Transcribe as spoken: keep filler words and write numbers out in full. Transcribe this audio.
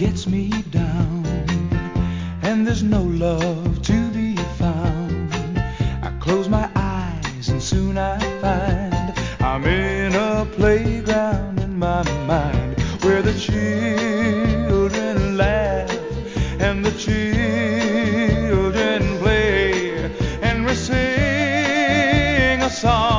gets me down, and there's no love to be found. I close my eyes and soon I find I'm in a playground in my mind, where the children laugh and the children play, and we sing a song